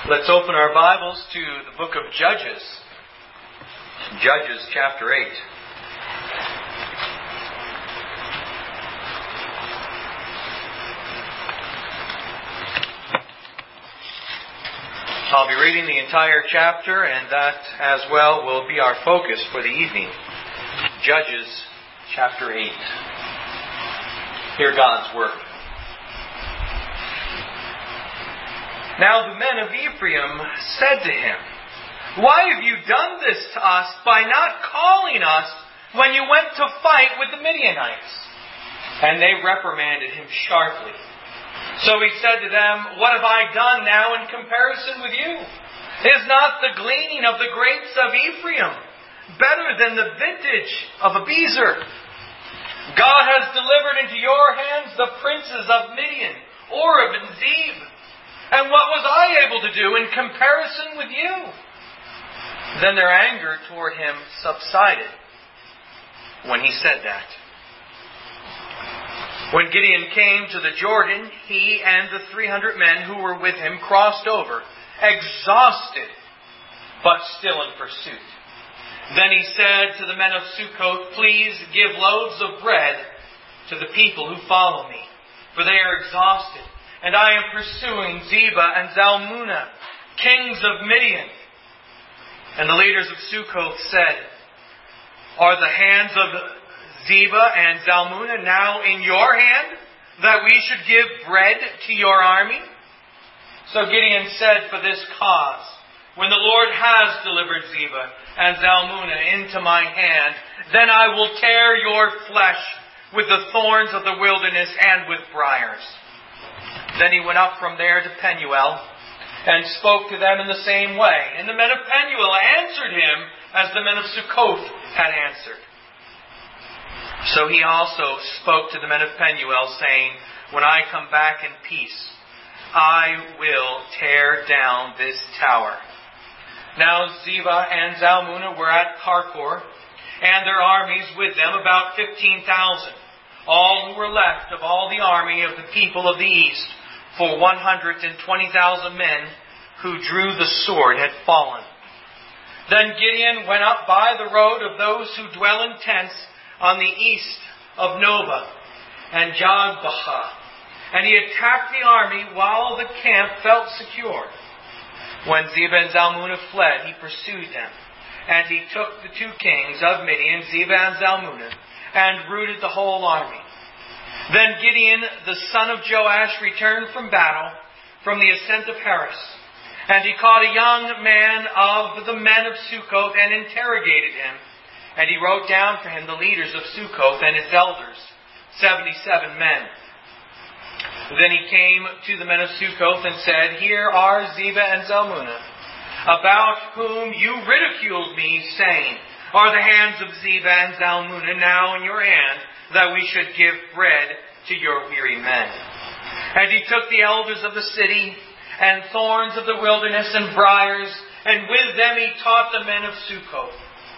Let's open our Bibles to the book of Judges. Judges chapter 8. I'll be reading the entire chapter, and that as well will be our focus for the evening. Judges chapter 8. Hear God's Word. Now the men of Ephraim said to him, "Why have you done this to us by not calling us when you went to fight with the Midianites?" And they reprimanded him sharply. So he said to them, "What have I done now in comparison with you? Is not the gleaning of the grapes of Ephraim better than the vintage of Abiezer? God has delivered into your hands the princes of Midian, Oreb and Zeb. And what was I able to do in comparison with you?" Then their anger toward him subsided when he said that. When Gideon came to the Jordan, he and the 300 men who were with him crossed over, exhausted, but still in pursuit. Then he said to the men of Sukkoth, "Please give loaves of bread to the people who follow me, for they are exhausted. And I am pursuing Zebah and Zalmunna, kings of Midian." And the leaders of Sukkoth said, "Are the hands of Zebah and Zalmunna now in your hand, that we should give bread to your army?" So Gideon said, "For this cause, when the Lord has delivered Zebah and Zalmunna into my hand, then I will tear your flesh with the thorns of the wilderness and with briars." Then he went up from there to Penuel and spoke to them in the same way. And the men of Penuel answered him as the men of Sukkoth had answered. So he also spoke to the men of Penuel, saying, "When I come back in peace, I will tear down this tower." Now Zebah and Zalmunna were at Karkor, and their armies with them, about 15,000. All who were left of all the army of the people of the east, for 120,000 men who drew the sword had fallen. Then Gideon went up by the road of those who dwell in tents on the east of Nobah and Jogbehah, and he attacked the army while the camp felt secure. When Zebah and Zalmunna fled, he pursued them, and he took the 2 kings of Midian, Zebah and Zalmunna, and routed the whole army. Then Gideon, the son of Joash, returned from battle from the ascent of Heres. And he caught a young man of the men of Sukkoth and interrogated him. And he wrote down for him the leaders of Sukkoth and his elders, 77 men. Then he came to the men of Sukkoth and said, "Here are Zebah and Zalmunna, about whom you ridiculed me, saying, 'Are the hands of Zebah and Zalmunna now in your hand, that we should give bread to your weary men?' And he took the elders of the city, and thorns of the wilderness, and briars, and with them he taught the men of Sukkoth.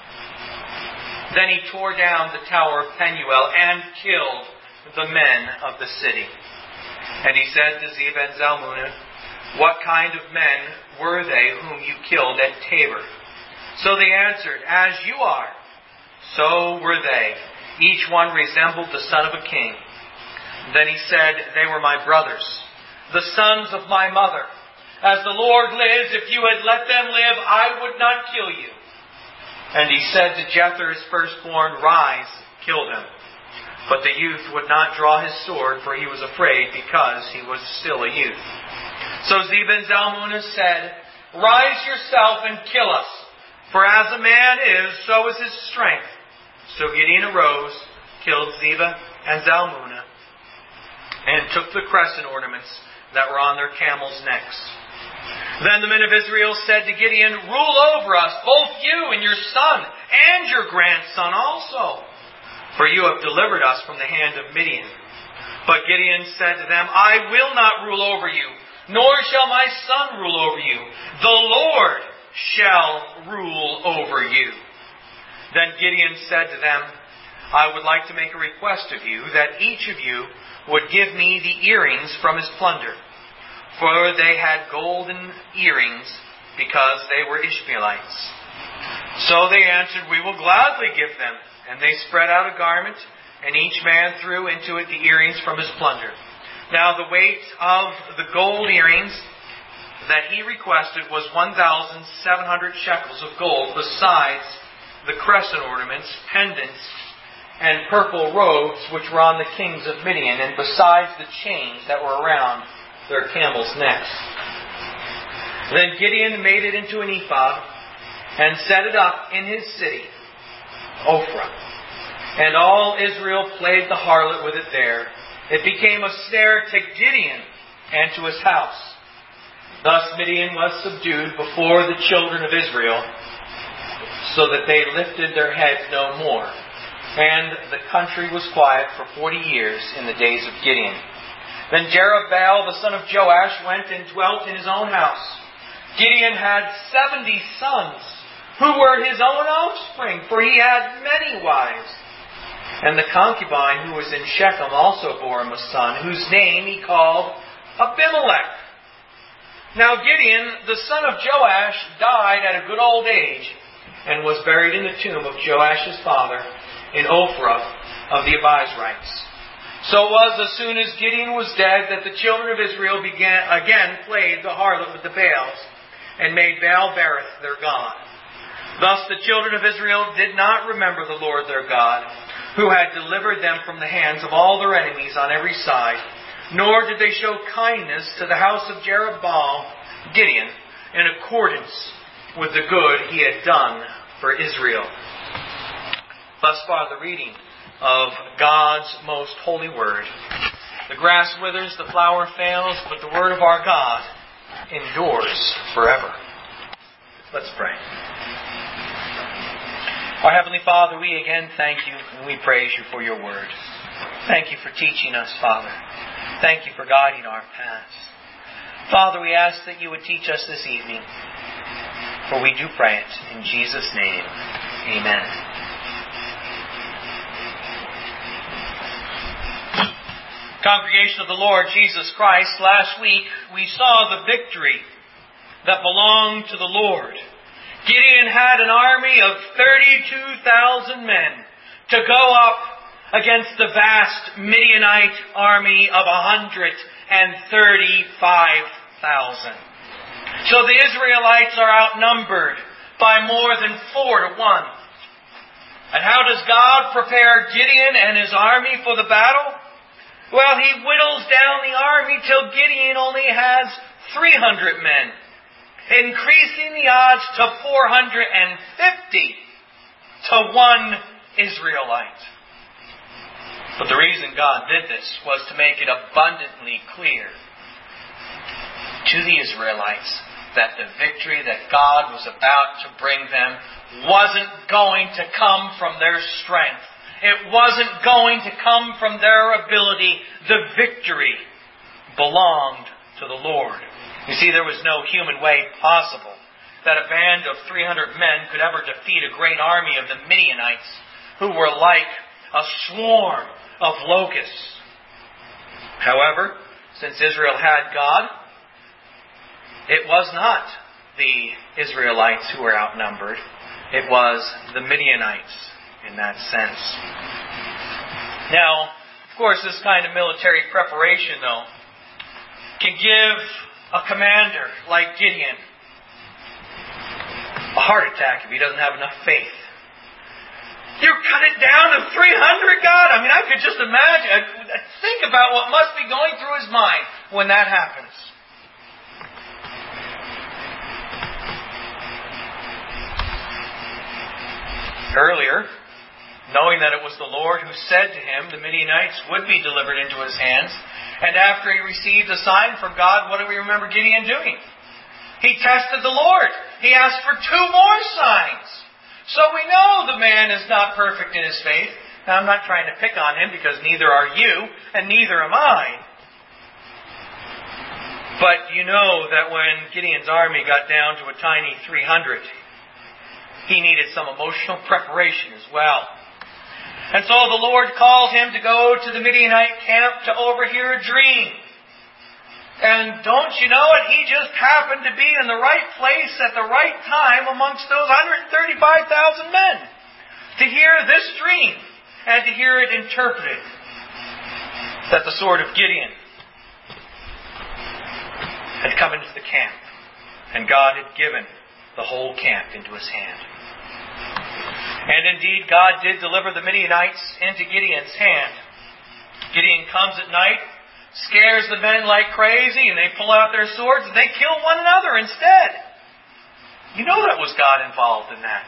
Then he tore down the tower of Penuel, and killed the men of the city. And he said to Zebah and Zalmunna, 'What kind of men were they whom you killed at Tabor?' So they answered, 'As you are, so were they. Each one resembled the son of a king.' Then he said, 'They were my brothers, the sons of my mother. As the Lord lives, if you had let them live, I would not kill you.' And he said to Jether, his firstborn, 'Rise, kill them.' But the youth would not draw his sword, for he was afraid, because he was still a youth. So Zebah and Zalmunna said, 'Rise yourself and kill us, for as a man is, so is his strength.' So Gideon arose, killed Zebah and Zalmunna, and took the crescent ornaments that were on their camels' necks. Then the men of Israel said to Gideon, 'Rule over us, both you and your son, and your grandson also, for you have delivered us from the hand of Midian.' But Gideon said to them, 'I will not rule over you, nor shall my son rule over you. The Lord shall rule over you.' Then Gideon said to them, 'I would like to make a request of you, that each of you would give me the earrings from his plunder. for they had golden earrings, because they were Ishmaelites. So they answered, "We will gladly give them." And they spread out a garment, and each man threw into it the earrings from his plunder. Now the weight of the gold earrings that he requested was 1,700 shekels of gold, besides the crescent ornaments, pendants, and purple robes which were on the kings of Midian, and besides the chains that were around their camels' necks. Then Gideon made it into an ephod, and set it up in his city, Ophrah. And all Israel played the harlot with it there. It became a snare to Gideon and to his house. Thus Midian was subdued before the children of Israel, so that they lifted their heads no more. And the country was quiet for 40 years in the days of Gideon. Then Jerubbaal the son of Joash went and dwelt in his own house. Gideon had 70 sons, who were his own offspring, for he had many wives. And the concubine who was in Shechem also bore him a son, whose name he called Abimelech. Now Gideon, the son of Joash, died at a good old age, and was buried in the tomb of Joash his father, in Ophrah of the Abiezrites. So it was, as soon as Gideon was dead, that the children of Israel again played the harlot with the Baals, and made Baal-berith their god. Thus the children of Israel did not remember the Lord their God, who had delivered them from the hands of all their enemies on every side, nor did they show kindness to the house of Jerubbaal, Gideon, in accordance with the good he had done for Israel. Thus far the reading of God's most holy word. The grass withers, the flower fails, but the word of our God endures forever. Let's pray. Our Heavenly Father, we again thank you and we praise you for your word. Thank you for teaching us, Father. Thank you for guiding our paths. Father, we ask that you would teach us this evening, for we do pray it in Jesus' name. Amen. Congregation of the Lord Jesus Christ, last week we saw the victory that belonged to the Lord. Gideon had an army of 32,000 men to go up against the vast Midianite army of 135,000. So the Israelites are outnumbered by more than 4 to 1. And how does God prepare Gideon and his army for the battle? Well, he whittles down the army till Gideon only has 300 men, increasing the odds to 450 to 1 Israelite. But the reason God did this was to make it abundantly clear to the Israelites that the victory that God was about to bring them wasn't going to come from their strength. It wasn't going to come from their ability. The victory belonged to the Lord. You see, there was no human way possible that a band of 300 men could ever defeat a great army of the Midianites, who were like a swarm of locusts. However, since Israel had God, it was not the Israelites who were outnumbered. It was the Midianites in that sense. Now, of course, this kind of military preparation, though, can give a commander like Gideon a heart attack if he doesn't have enough faith. You cut it down to 300, God? I mean, I could just imagine. Think about what must be going through his mind when that happens. Earlier, knowing that it was the Lord who said to him the Midianites would be delivered into his hands, and after he received a sign from God, what do we remember Gideon doing? He tested the Lord. He asked for 2 more signs. So we know the man is not perfect in his faith. Now, I'm not trying to pick on him, because neither are you, and neither am I. But you know that when Gideon's army got down to a tiny 300, he needed some emotional preparation as well. And so the Lord called him to go to the Midianite camp to overhear a dream. And don't you know it? He just happened to be in the right place at the right time amongst those 135,000 men to hear this dream and to hear it interpreted. That the sword of Gideon had come into the camp, and God had given the whole camp into his hand. And indeed, God did deliver the Midianites into Gideon's hand. Gideon comes at night, scares the men like crazy, and they pull out their swords and they kill one another instead. You know that was God involved in that.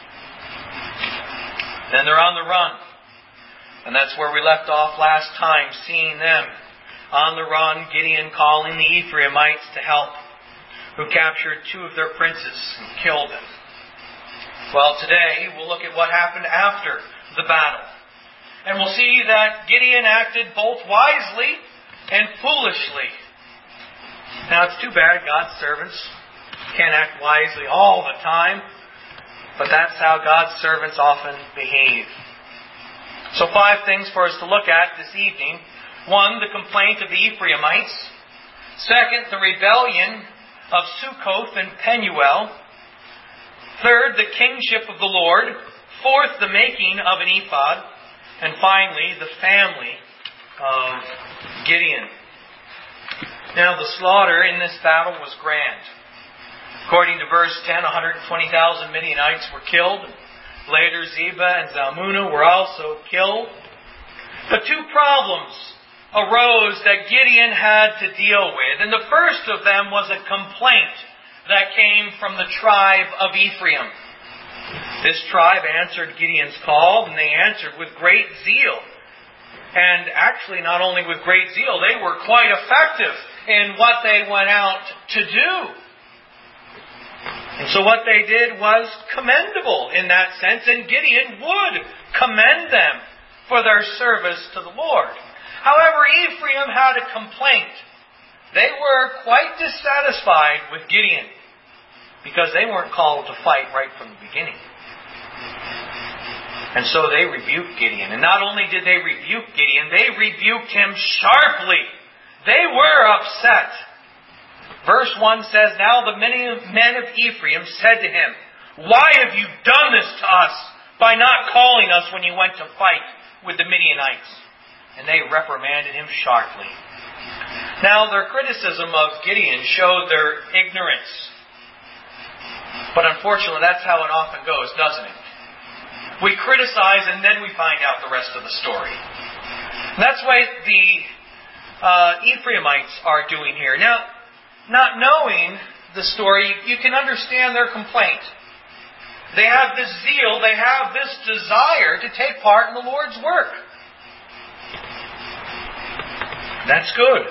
Then they're on the run. And that's where we left off last time, seeing them on the run, Gideon calling the Ephraimites to help, who captured 2 of their princes and killed them. Well, today we'll look at what happened after the battle. And we'll see that Gideon acted both wisely and foolishly. Now, it's too bad God's servants can't act wisely all the time, but that's how God's servants often behave. So 5 things for us to look at this evening. 1, the complaint of the Ephraimites. 2, the rebellion of Succoth and Penuel. 3, the kingship of the Lord. 4, the making of an ephod. And finally, the family of Gideon. Now, the slaughter in this battle was grand. According to verse 10, 120,000 Midianites were killed. Later, Zebah and Zalmunna were also killed. But 2 problems arose that Gideon had to deal with. And the first of them was a complaint that came from the tribe of Ephraim. This tribe answered Gideon's call, and they answered with great zeal. And actually, not only with great zeal, they were quite effective in what they went out to do. And so what they did was commendable in that sense, and Gideon would commend them for their service to the Lord. However, Ephraim had a complaint. They were quite dissatisfied with Gideon because they weren't called to fight right from the beginning. And so they rebuked Gideon. And not only did they rebuke Gideon, they rebuked him sharply. They were upset. Verse 1 says, Now the many men of Ephraim said to him, Why have you done this to us by not calling us when you went to fight with the Midianites? And they reprimanded him sharply. Now their criticism of Gideon showed their ignorance. But unfortunately, that's how it often goes, doesn't it? We criticize and then we find out the rest of the story. And that's what the Ephraimites are doing here. Now, not knowing the story, you can understand their complaint. They have this zeal, they have this desire to take part in the Lord's work. That's good.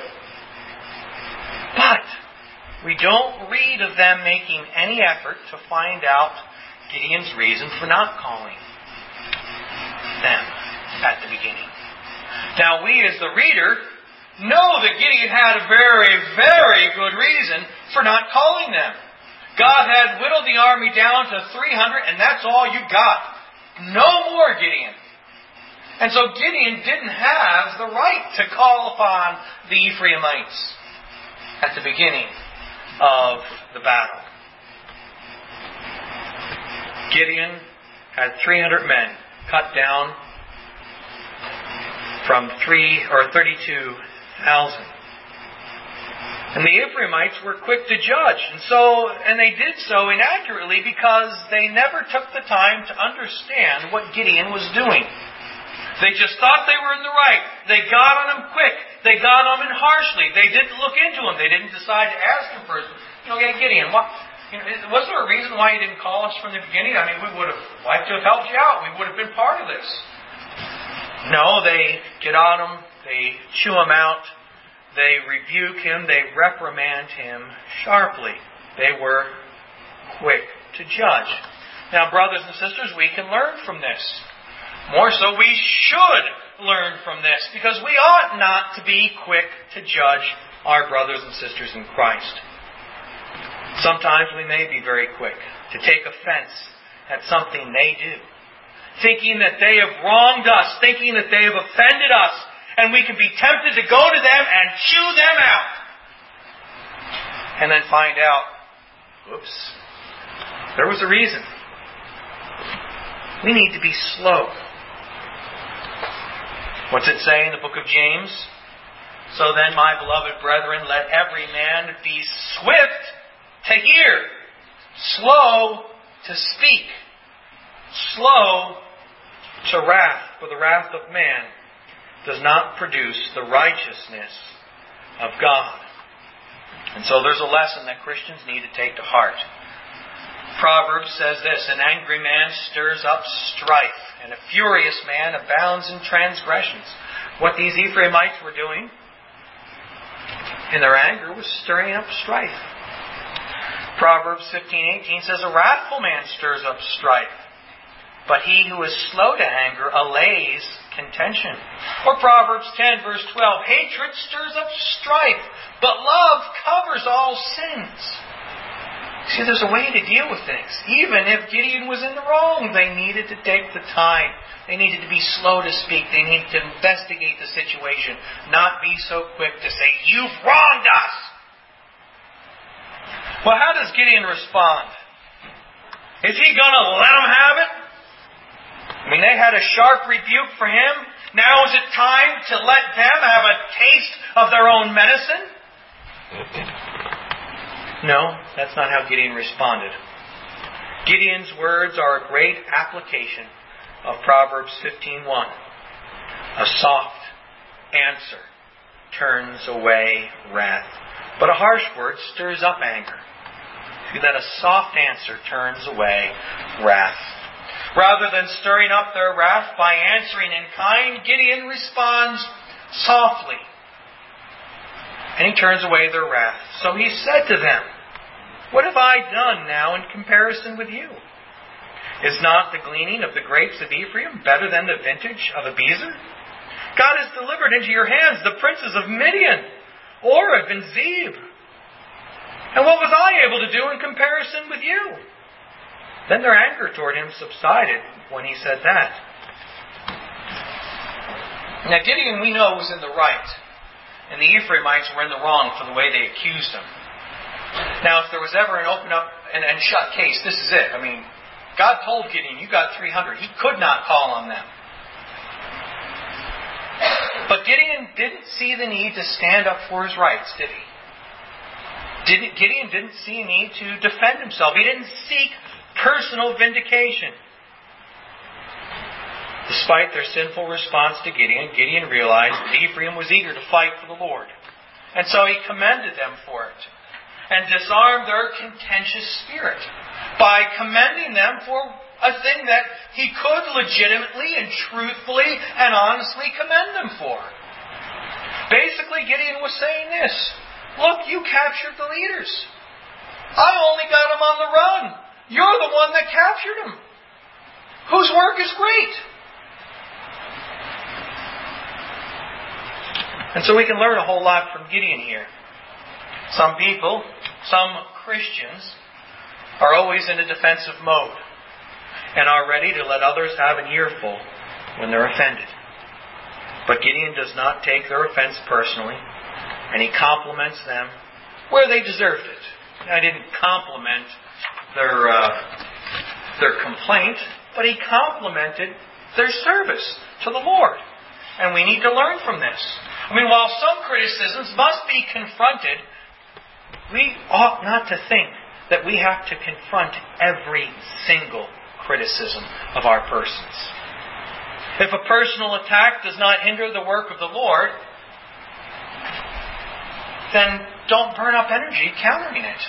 But we don't read of them making any effort to find out Gideon's reason for not calling them at the beginning. Now we as the reader know that Gideon had a very, very good reason for not calling them. God had whittled the army down to 300 and that's all you got. No more, Gideon. And so Gideon didn't have the right to call upon the Ephraimites at the beginning of the battle. Gideon had 300 men cut down from 32,000. And the Ephraimites were quick to judge. And they did so inaccurately because they never took the time to understand what Gideon was doing. They just thought they were in the right. They got on him quick. They got on him harshly. They didn't look into him. They didn't decide to ask him first. Gideon, was there a reason why you didn't call us from the beginning? I mean, we would have liked to have helped you out. We would have been part of this. No, they get on him. They chew him out. They rebuke him. They reprimand him sharply. They were quick to judge. Now, brothers and sisters, we can learn from this. More so, we should learn from this because we ought not to be quick to judge our brothers and sisters in Christ. Sometimes we may be very quick to take offense at something they do, thinking that they have wronged us, thinking that they have offended us, and we can be tempted to go to them and chew them out. and then find out, whoops, there was a reason. We need to be slow. What's it say in the book of James? So then, my beloved brethren, let every man be swift to hear, slow to speak, slow to wrath, for the wrath of man does not produce the righteousness of God. And so there's a lesson that Christians need to take to heart. Proverbs says this, an angry man stirs up strife, and a furious man abounds in transgressions. What these Ephraimites were doing in their anger was stirring up strife. Proverbs 15:18 says, a wrathful man stirs up strife, but he who is slow to anger allays contention. Or Proverbs 10 verse 12, hatred stirs up strife, but love covers all sins. See, there's a way to deal with things. Even if Gideon was in the wrong, they needed to take the time. They needed to be slow to speak. They needed to investigate the situation, not be so quick to say, you've wronged us. Well, how does Gideon respond? Is he going to let them have it? I mean, they had a sharp rebuke for him. Now is it time to let them have a taste of their own medicine? No, that's not how Gideon responded. Gideon's words are a great application of Proverbs 15:1. A soft answer turns away wrath, but a harsh word stirs up anger. See that a soft answer turns away wrath. Rather than stirring up their wrath by answering in kind, Gideon responds softly. And he turns away their wrath. So he said to them, what have I done now in comparison with you? Is not the gleaning of the grapes of Ephraim better than the vintage of Abiezer? God has delivered into your hands the princes of Midian, Oreb and Zeb. And what was I able to do in comparison with you? Then their anger toward him subsided when he said that. Now Gideon, we know, was in the right. And the Ephraimites were in the wrong for the way they accused him. Now, if there was ever an open up and shut case, this is it. I mean, God told Gideon, you got 300. He could not call on them. But Gideon didn't see the need to stand up for his rights, did he? Gideon didn't see a need to defend himself. He didn't seek personal vindication. Despite their sinful response to Gideon, Gideon realized that Ephraim was eager to fight for the Lord. And so he commended them for it and disarmed their contentious spirit by commending them for a thing that he could legitimately and truthfully and honestly commend them for. Basically, Gideon was saying this, look, you captured the leaders. I only got them on the run. You're the one that captured them. Whose work is great. And so we can learn a whole lot from Gideon here. Some people, some Christians, are always in a defensive mode and are ready to let others have an earful when they're offended. But Gideon does not take their offense personally, and he compliments them where they deserved it. I didn't compliment their complaint, but he complimented their service to the Lord. And we need to learn from this. I mean, while some criticisms must be confronted, we ought not to think that we have to confront every single criticism of our persons. If a personal attack does not hinder the work of the Lord, then don't burn up energy countering it.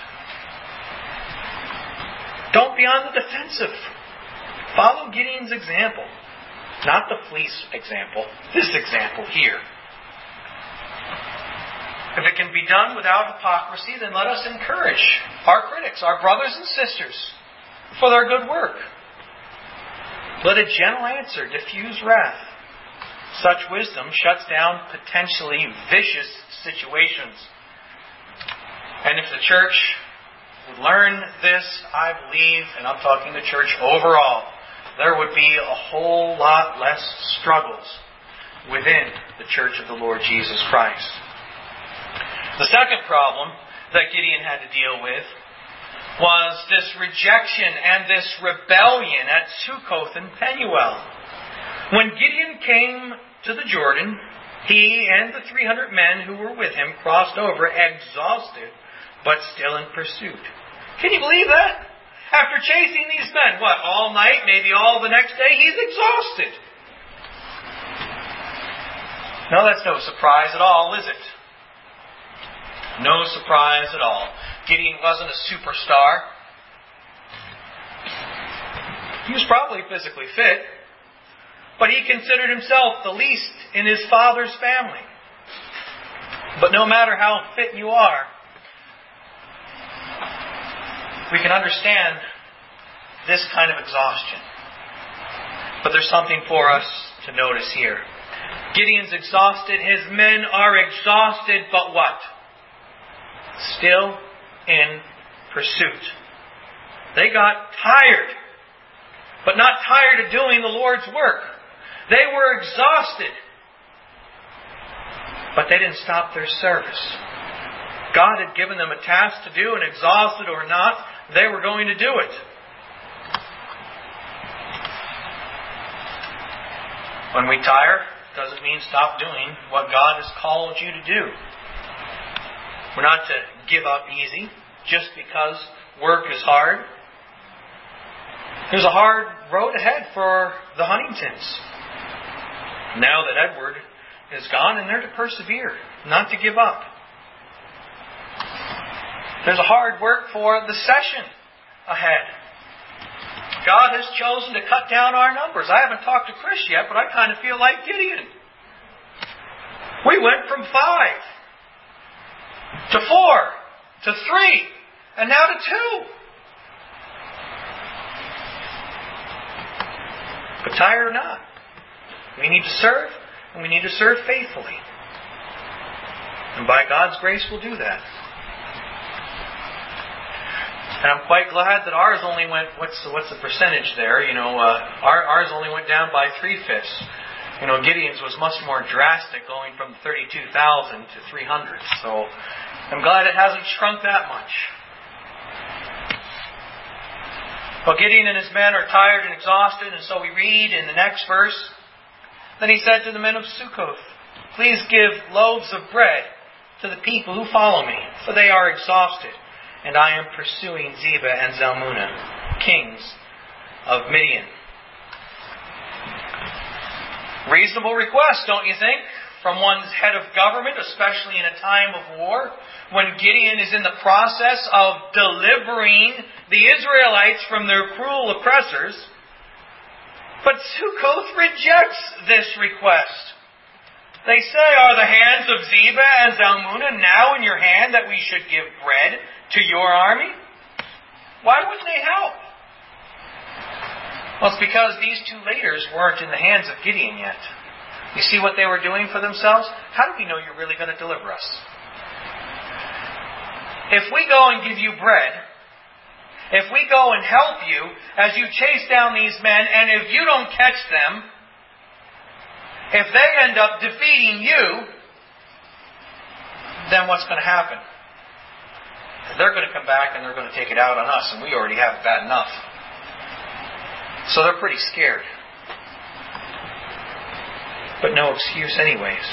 Don't be on the defensive. Follow Gideon's example. Not the fleece example. This example here. If it can be done without hypocrisy, then let us encourage our critics, our brothers and sisters, for their good work. Let a gentle answer diffuse wrath. Such wisdom shuts down potentially vicious situations. And if the church would learn this, I believe, and I'm talking the church overall, there would be a whole lot less struggles within the church of the Lord Jesus Christ. The second problem that Gideon had to deal with was this rejection and this rebellion at Sukkoth and Penuel. When Gideon came to the Jordan, he and the 300 men who were with him crossed over exhausted, but still in pursuit. Can you believe that? After chasing these men, all night, maybe all the next day, he's exhausted. No, that's no surprise at all, is it? No surprise at all. Gideon wasn't a superstar. He was probably physically fit, but he considered himself the least in his father's family. But no matter how fit you are, we can understand this kind of exhaustion. But there's something for us to notice here. Gideon's exhausted. His men are exhausted, but what? Still in pursuit. They got tired, but not tired of doing the Lord's work. They were exhausted, but they didn't stop their service. God had given them a task to do, and exhausted or not, they were going to do it. When we tire, it doesn't mean stop doing what God has called you to do. We're not to give up easy just because work is hard. There's a hard road ahead for the Huntingtons. Now that Edward is gone, and they're to persevere, not to give up. There's a hard work for the session ahead. God has chosen to cut down our numbers. I haven't talked to Chris yet, but I kind of feel like Gideon. We went from 5 to 4 to 3 and now to 2. But tired or not, we need to serve, and we need to serve faithfully. And by God's grace, we'll do that. And I'm quite glad that ours only went, what's the percentage there? Ours only went down by 3/5. Gideon's was much more drastic, going from 32,000 to 300. So I'm glad it hasn't shrunk that much. Well, Gideon and his men are tired and exhausted, and so we read in the next verse, then he said to the men of Sukkoth, "Please give loaves of bread to the people who follow me, for they are exhausted, and I am pursuing Zebah and Zalmunna, kings of Midian." Reasonable request, don't you think? From one's head of government, especially in a time of war, when Gideon is in the process of delivering the Israelites from their cruel oppressors. But Sukkoth rejects this request. They say, "Are the hands of Zebah and Zalmunna now in your hand that we should give bread to your army?" Why wouldn't they help? Well, it's because these two leaders weren't in the hands of Gideon yet. You see what they were doing for themselves? How do we know you're really going to deliver us? If we go and give you bread, if we go and help you as you chase down these men, and if you don't catch them, if they end up defeating you, then what's going to happen? They're going to come back and they're going to take it out on us, and we already have it bad enough. So they're pretty scared. But no excuse anyways.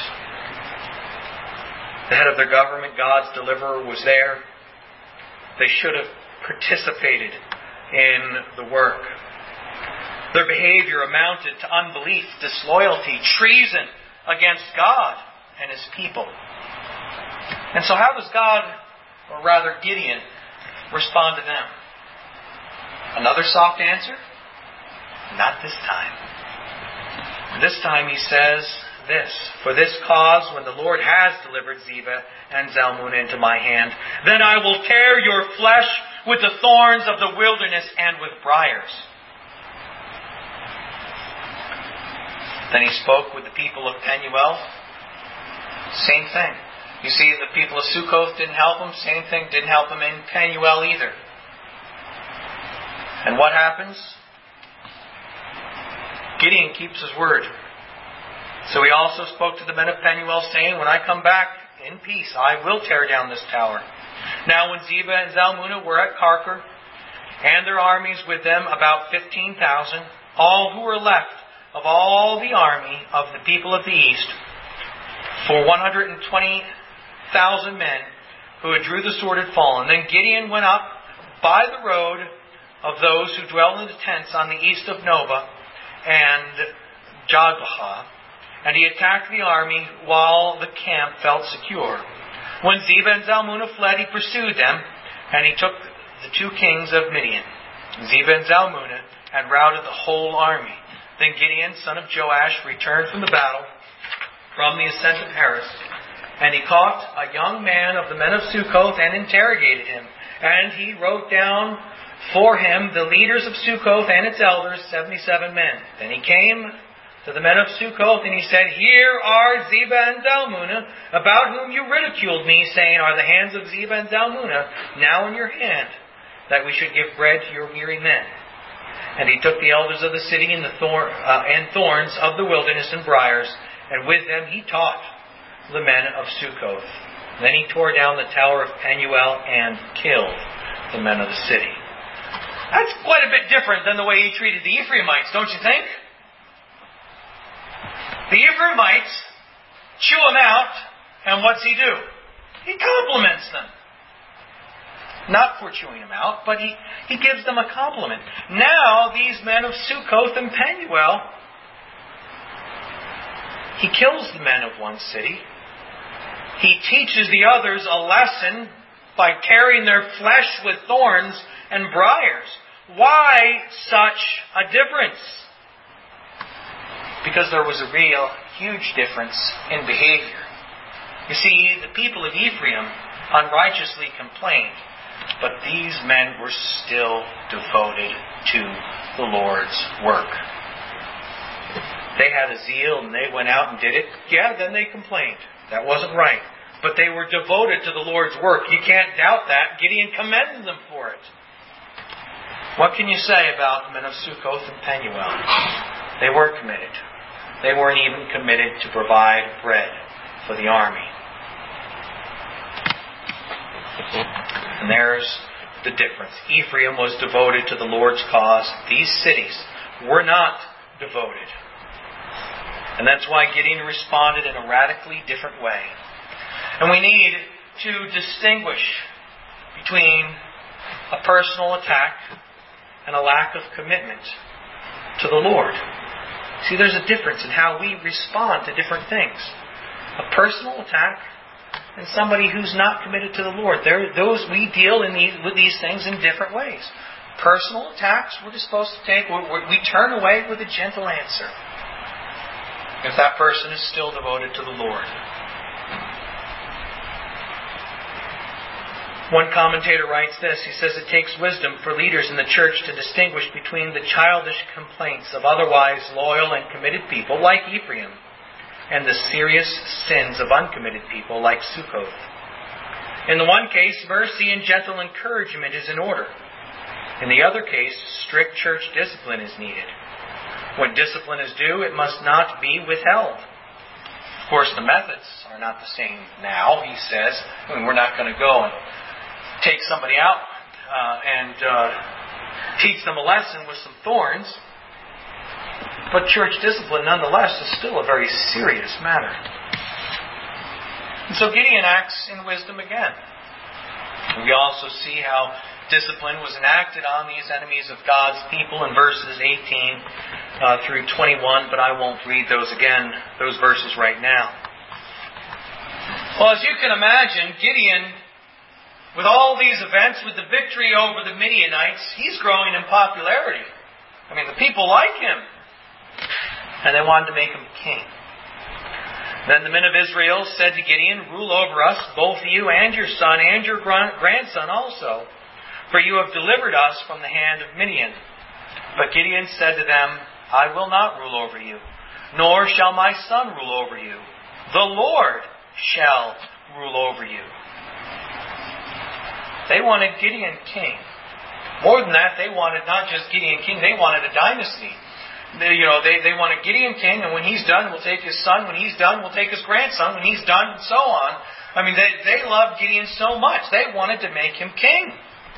The head of their government, God's deliverer, was there. They should have participated in the work. Their behavior amounted to unbelief, disloyalty, treason against God and His people. And so how does God, or rather Gideon, respond to them? Another soft answer? Not this time. This time he says this: "For this cause, when the Lord has delivered Zebah and Zalmunna into my hand, then I will tear your flesh with the thorns of the wilderness and with briars." Then he spoke with the people of Penuel. Same thing. You see, the people of Sukkoth didn't help him. Same thing, didn't help him in Penuel either. And what happens? Gideon keeps his word. So he also spoke to the men of Penuel, saying, "When I come back in peace, I will tear down this tower. Now when Zebah and Zalmunna were at Karkor, and their armies with them about 15,000, all who were left of all the army of the people of the east, for 120,000 men who had drew the sword had fallen. Then Gideon went up by the road of those who dwell in the tents on the east of Nobah and Jogbehah, and he attacked the army while the camp felt secure. When Zebah and Zalmunna fled, he pursued them, and he took the 2 kings of Midian. Zebah and Zalmunna had routed the whole army. Then Gideon, son of Joash, returned from the battle, from the ascent of Heres, and he caught a young man of the men of Succoth and interrogated him. And he wrote down for him the leaders of Succoth and its elders, 77 men. Then he came to the men of Succoth, and he said, "Here are Zebah and Zalmunna, about whom you ridiculed me, saying, Are the hands of Zebah and Zalmunna now in your hand, that we should give bread to your weary men?" And he took the elders of the city and thorns of the wilderness and briars, and with them he taught the men of Succoth. Then he tore down the tower of Penuel and killed the men of the city. That's quite a bit different than the way he treated the Ephraimites, don't you think? The Ephraimites chew him out, and what's he do? He compliments them. Not for chewing him out, but he gives them a compliment. Now, these men of Succoth and Penuel, he kills the men of one city. He teaches the others a lesson by tearing their flesh with thorns and briars. Why such a difference? Because there was a real, huge difference in behavior. You see, the people of Ephraim unrighteously complained, but these men were still devoted to the Lord's work. They had a zeal and they went out and did it. Yeah, then they complained. That wasn't right. But they were devoted to the Lord's work. You can't doubt that. Gideon commended them for it. What can you say about the men of Succoth and Penuel? They weren't committed. They weren't even committed to provide bread for the army. And there's the difference. Ephraim was devoted to the Lord's cause. These cities were not devoted. And that's why Gideon responded in a radically different way. And we need to distinguish between a personal attack and a lack of commitment to the Lord. See, there's a difference in how we respond to different things. A personal attack and somebody who's not committed to the Lord. We deal with these things in different ways. Personal attacks, we're just supposed to take, we turn away with a gentle answer, if that person is still devoted to the Lord. One commentator writes this. He says, "It takes wisdom for leaders in the church to distinguish between the childish complaints of otherwise loyal and committed people like Ephraim and the serious sins of uncommitted people like Succoth. In the one case, mercy and gentle encouragement is in order. In the other case, strict church discipline is needed. When discipline is due, it must not be withheld. Of course, the methods are not the same now," he says. We're not going to go and take somebody out and teach them a lesson with some thorns. But church discipline, nonetheless, is still a very serious matter. And so Gideon acts in wisdom again. We also see how discipline was enacted on these enemies of God's people in verses 18 through 21, but I won't read those verses right now. Well, as you can imagine, Gideon, with all these events, with the victory over the Midianites, he's growing in popularity. I mean, the people like him. And they wanted to make him king. Then the men of Israel said to Gideon, "Rule over us, both you and your son and your grandson also, for you have delivered us from the hand of Midian." But Gideon said to them, "I will not rule over you, nor shall my son rule over you. The Lord shall rule over you." They wanted Gideon king. More than that, they wanted not just Gideon king, they wanted a dynasty. They wanted Gideon king, and when he's done, we'll take his son. When he's done, we'll take his grandson. When he's done, and so on. I mean, they loved Gideon so much, they wanted to make him king.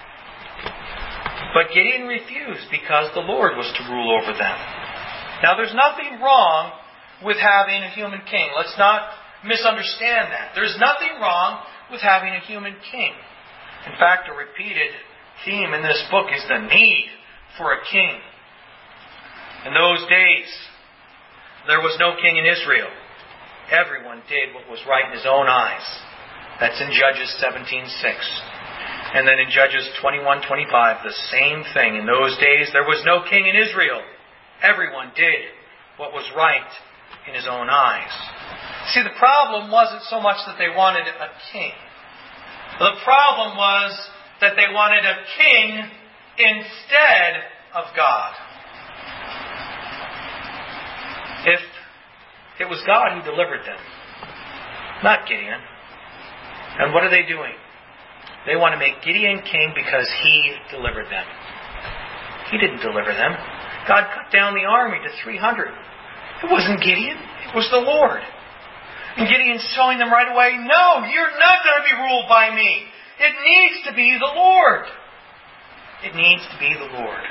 But Gideon refused because the Lord was to rule over them. Now, there's nothing wrong with having a human king. Let's not misunderstand that. There's nothing wrong with having a human king. In fact, a repeated theme in this book is the need for a king. In those days, there was no king in Israel. Everyone did what was right in his own eyes. That's in Judges 17:6. And then in Judges 21:25, the same thing. In those days, there was no king in Israel. Everyone did what was right in his own eyes. See, the problem wasn't so much that they wanted a king. The problem was that they wanted a king instead of God. If it was God who delivered them, not Gideon. And what are they doing? They want to make Gideon king because he delivered them. He didn't deliver them. God cut down the army to 300. It wasn't Gideon. It was the Lord. And Gideon's telling them right away, no, you're not going to be ruled by me. It needs to be the Lord. It needs to be the Lord.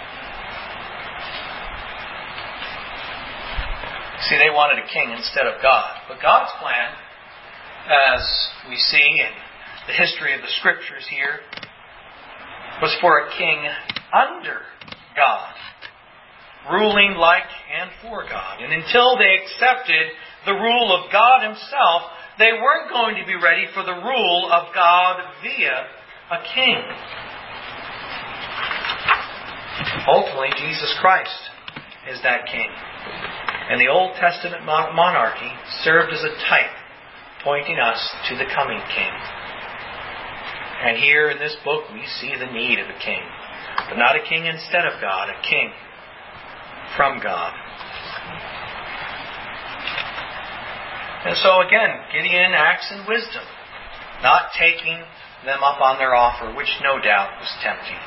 See, they wanted a king instead of God. But God's plan, as we see in the history of the Scriptures here, was for a king under God, ruling like and for God. And until they accepted the rule of God Himself, they weren't going to be ready for the rule of God via a king. Ultimately, Jesus Christ is that king. And the Old Testament monarchy served as a type, pointing us to the coming king. And here in this book, we see the need of a king. But not a king instead of God, a king from God. And so again, Gideon acts in wisdom, not taking them up on their offer, which no doubt was tempting.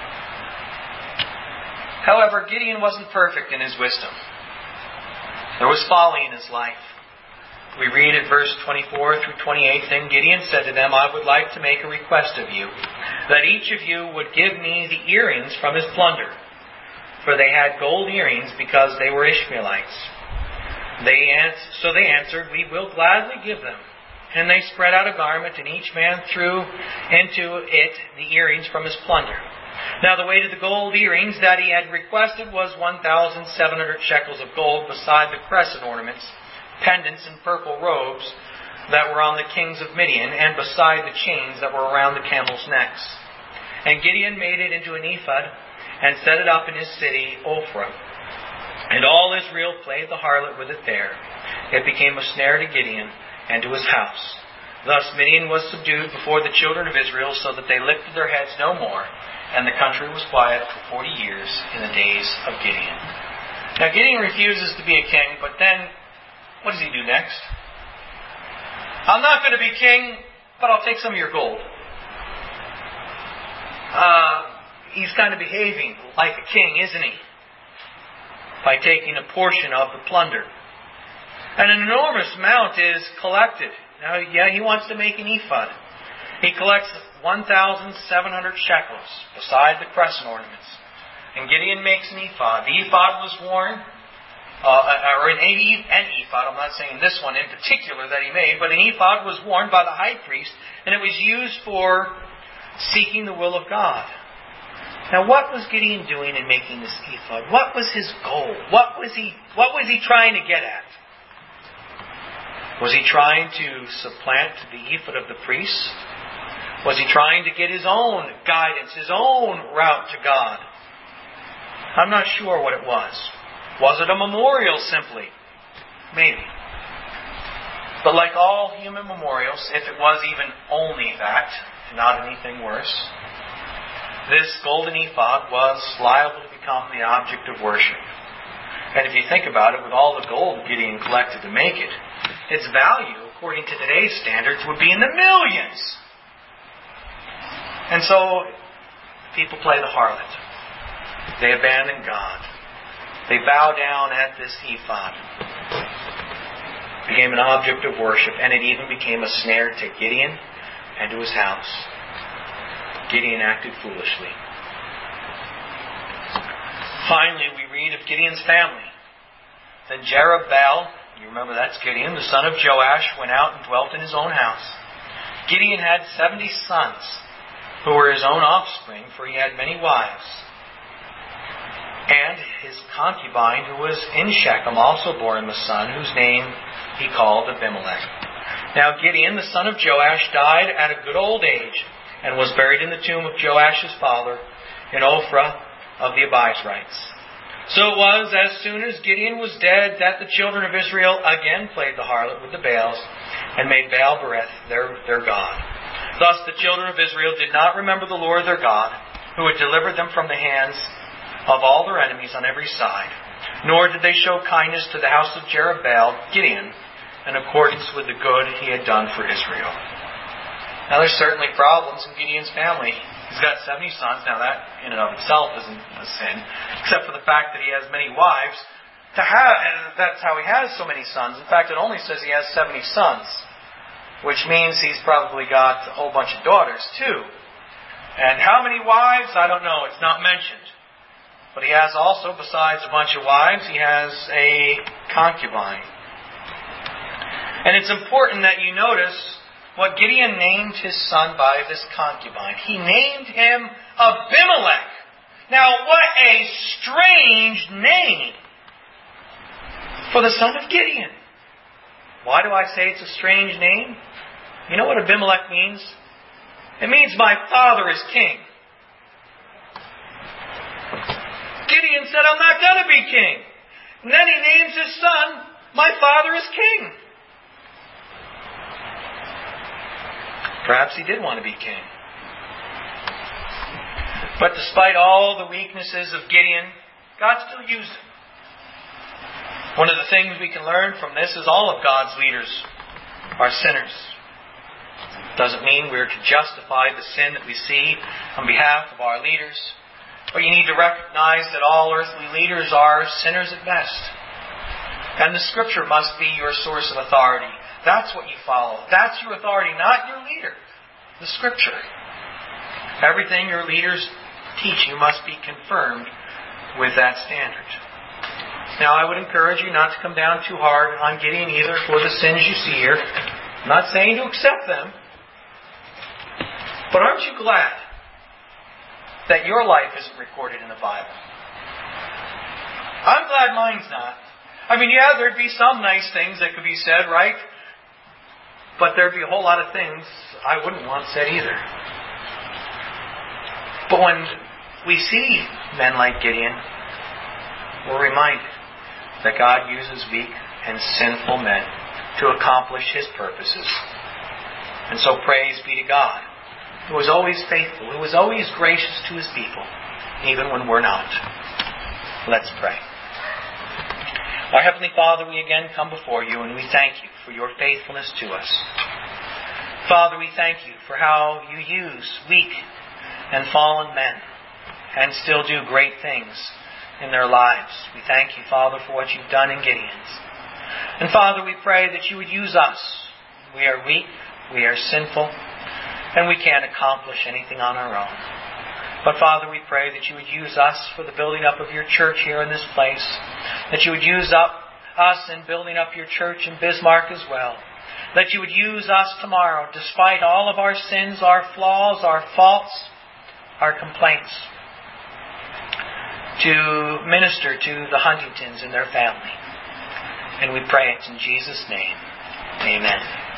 However, Gideon wasn't perfect in his wisdom. There was folly in his life. We read at verse 24 through 28, Then Gideon said to them, I would like to make a request of you, that each of you would give me the earrings from his plunder. For they had gold earrings because they were Ishmaelites. So they answered, We will gladly give them. And they spread out a garment, and each man threw into it the earrings from his plunder. Now the weight of the gold earrings that he had requested was 1,700 shekels of gold, beside the crescent ornaments, pendants, and purple robes that were on the kings of Midian, and beside the chains that were around the camels' necks. And Gideon made it into an ephod, and set it up in his city, Ophrah. And all Israel played the harlot with it there. It became a snare to Gideon and to his house. Thus Midian was subdued before the children of Israel, so that they lifted their heads no more, and the country was quiet for 40 years in the days of Gideon. Now Gideon refuses to be a king, but then what does he do next? I'm not going to be king, but I'll take some of your gold. He's kind of behaving like a king, isn't he? By taking a portion of the plunder. And an enormous amount is collected. Now, he wants to make an ephod. He collects 1,700 shekels beside the crescent ornaments. And Gideon makes an ephod. The ephod was worn, an ephod, I'm not saying this one in particular that he made, but an ephod was worn by the high priest, and it was used for seeking the will of God. Now, what was Gideon doing in making this ephod? What was his goal? What was he trying to get at? Was he trying to supplant the ephod of the priests? Was he trying to get his own guidance, his own route to God? I'm not sure what it was. Was it a memorial simply? Maybe. But like all human memorials, if it was even only that, not anything worse, this golden ephod was liable to become the object of worship. And if you think about it, with all the gold Gideon collected to make it, its value, according to today's standards, would be in the millions. And so, people play the harlot. They abandon God. They bow down at this ephod. became an object of worship, and it even became a snare to Gideon and to his house. Gideon acted foolishly. Finally, we read of Gideon's family. Then Jerubbaal, you remember that's Gideon, the son of Joash, went out and dwelt in his own house. Gideon had 70 sons, who were his own offspring, for he had many wives. And his concubine, who was in Shechem, also bore him a son, whose name he called Abimelech. Now Gideon, the son of Joash, died at a good old age, and was buried in the tomb of Joash his father, in Ophrah of the Abiezrites. So it was, as soon as Gideon was dead, that the children of Israel again played the harlot with the Baals, and made Baal-berith their god. Thus the children of Israel did not remember the Lord their God, who had delivered them from the hands of all their enemies on every side, nor did they show kindness to the house of Jerubbaal, Gideon, in accordance with the good he had done for Israel. Now there's certainly problems in Gideon's family. He's got 70 sons. Now that in and of itself isn't a sin, except for the fact that he has many wives. That's how he has so many sons. In fact, it only says he has 70 sons, which means he's probably got a whole bunch of daughters too. And how many wives? I don't know. It's not mentioned. But he has also, besides a bunch of wives, he has a concubine. And it's important that you notice what Gideon named his son by this concubine. He named him Abimelech. Now, what a strange name for the son of Gideon. Why do I say it's a strange name? You know what Abimelech means? It means my father is king. Gideon said, I'm not going to be king. And then he names his son, my father is king. Perhaps he did want to be king. But despite all the weaknesses of Gideon, God still used him. One of the things we can learn from this is all of God's leaders are sinners. Doesn't mean we're to justify the sin that we see on behalf of our leaders. But you need to recognize that all earthly leaders are sinners at best. And the Scripture must be your source of authority. That's what you follow. That's your authority, not your leader. The Scripture. Everything your leaders teach you must be confirmed with that standard. Now, I would encourage you not to come down too hard on Gideon either for the sins you see here. I'm not saying to accept them. But aren't you glad that your life isn't recorded in the Bible? I'm glad mine's not. I mean, yeah, there'd be some nice things that could be said, right? But there'd be a whole lot of things I wouldn't want said either. But when we see men like Gideon, we're reminded that God uses weak and sinful men to accomplish His purposes. And so praise be to God, who is always faithful, who is always gracious to His people, even when we're not. Let's pray. Our Heavenly Father, we again come before you and we thank you for your faithfulness to us. Father, we thank you for how you use weak and fallen men and still do great things in their lives. We thank you, Father, for what you've done in Gideon's. And Father, we pray that you would use us. We are weak, we are sinful, and we can't accomplish anything on our own. But Father, we pray that you would use us for the building up of your church here in this place. That you would use us in building up your church in Bismarck as well. That you would use us tomorrow, despite all of our sins, our flaws, our faults, our complaints, to minister to the Huntingtons and their family. And we pray it in Jesus' name. Amen.